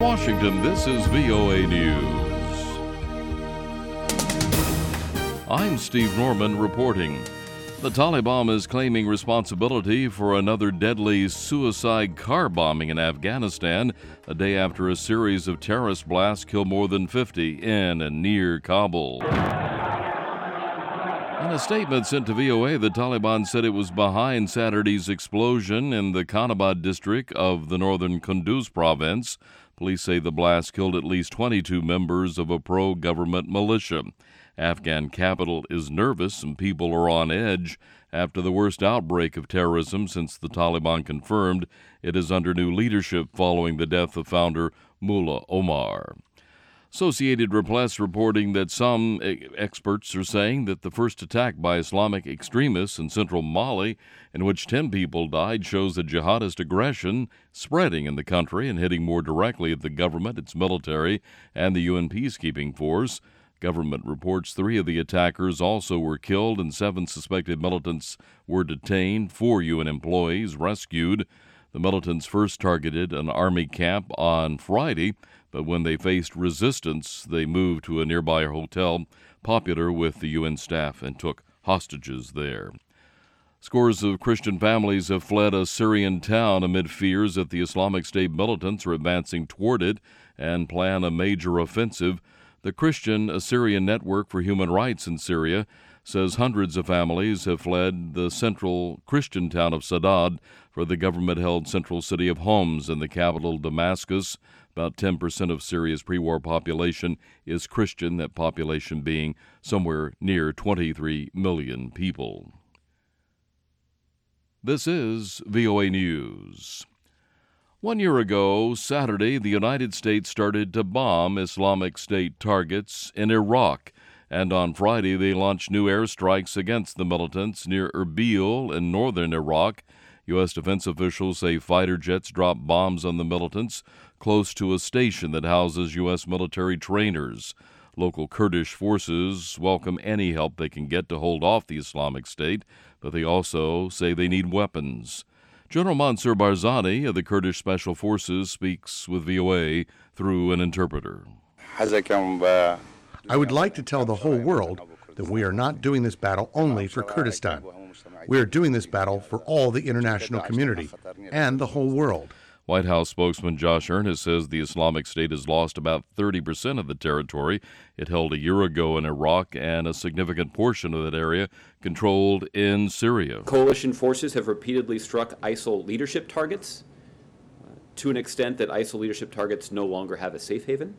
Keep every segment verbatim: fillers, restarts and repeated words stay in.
Washington, this is V O A News. I'm Steve Norman reporting. The Taliban is claiming responsibility for another deadly suicide car bombing in Afghanistan, a day after a series of terrorist blasts killed more than fifty in and near Kabul. In a statement sent to V O A, the Taliban said it was behind Saturday's explosion in the Kanabad district of the northern Kunduz province. Police say the blast killed at least twenty-two members of a pro-government militia. Afghan capital is nervous and people are on edge after the worst outbreak of terrorism since the Taliban confirmed it is under new leadership following the death of founder Mullah Omar. Associated Press reporting that some experts are saying that the first attack by Islamic extremists in central Mali, in which ten people died, shows the jihadist aggression spreading in the country and hitting more directly at the government, its military, and the U N peacekeeping force. Government reports three of the attackers also were killed and seven suspected militants were detained, four U N employees rescued. The militants first targeted an army camp on Friday, but when they faced resistance, they moved to a nearby hotel popular with the U N staff and took hostages there. Scores of Christian families have fled a Syrian town amid fears that the Islamic State militants are advancing toward it and plan a major offensive. The Christian Assyrian Network for Human Rights in Syria says hundreds of families have fled the central Christian town of Saadad for the government-held central city of Homs in the capital Damascus. About ten percent of Syria's pre-war population is Christian, that population being somewhere near twenty-three million people. This is V O A News. One year ago, Saturday, the United States started to bomb Islamic State targets in Iraq, and on Friday they launched new airstrikes against the militants near Erbil in northern Iraq. U S defense officials say fighter jets dropped bombs on the militants close to a station that houses U S military trainers. Local Kurdish forces welcome any help they can get to hold off the Islamic State, but they also say they need weapons. General Mansour Barzani of the Kurdish Special Forces speaks with V O A through an interpreter. I would like to tell the whole world that we are not doing this battle only for Kurdistan. We are doing this battle for all the international community and the whole world. White House spokesman Josh Earnest says the Islamic State has lost about thirty percent of the territory it held a year ago in Iraq and a significant portion of that area controlled in Syria. Coalition forces have repeatedly struck ISIL leadership targets uh, to an extent that ISIL leadership targets no longer have a safe haven.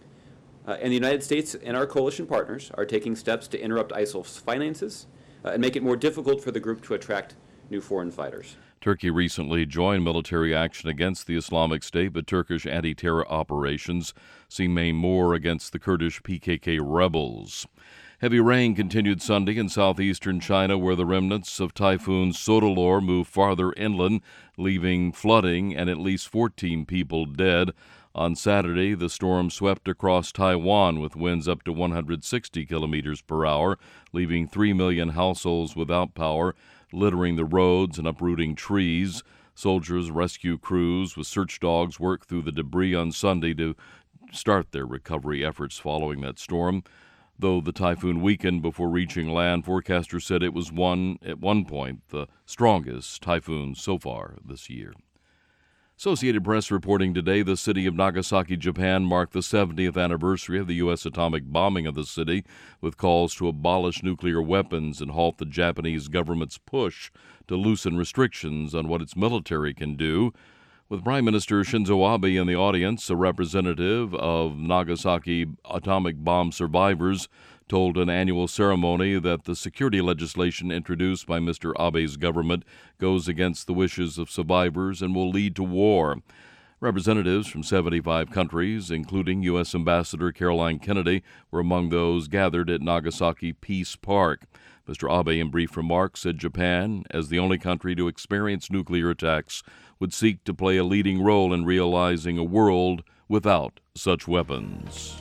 Uh, and the United States and our coalition partners are taking steps to interrupt ISIL's finances uh, and make it more difficult for the group to attract new foreign fighters. Turkey recently joined military action against the Islamic State, but Turkish anti-terror operations seem aimed more against the Kurdish P K K rebels. Heavy rain continued Sunday in southeastern China, where the remnants of Typhoon Sodalor moved farther inland, leaving flooding and at least fourteen people dead. On Saturday, the storm swept across Taiwan with winds up to one hundred sixty kilometers per hour, leaving three million households without power, littering the roads and uprooting trees. Soldiers, rescue crews with search dogs worked through the debris on Sunday to start their recovery efforts following that storm. Though the typhoon weakened before reaching land, forecasters said it was one at one point the strongest typhoon so far this year. Associated Press reporting today the city of Nagasaki, Japan, marked the seventieth anniversary of the U S atomic bombing of the city, with calls to abolish nuclear weapons and halt the Japanese government's push to loosen restrictions on what its military can do. With Prime Minister Shinzo Abe in the audience, a representative of Nagasaki atomic bomb survivors told an annual ceremony that the security legislation introduced by Mister Abe's government goes against the wishes of survivors and will lead to war. Representatives from seventy-five countries, including U S Ambassador Caroline Kennedy, were among those gathered at Nagasaki Peace Park. Mister Abe, in brief remarks, said Japan, as the only country to experience nuclear attacks, would seek to play a leading role in realizing a world without such weapons.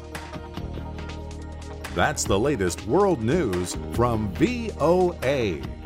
That's the latest world news from V O A.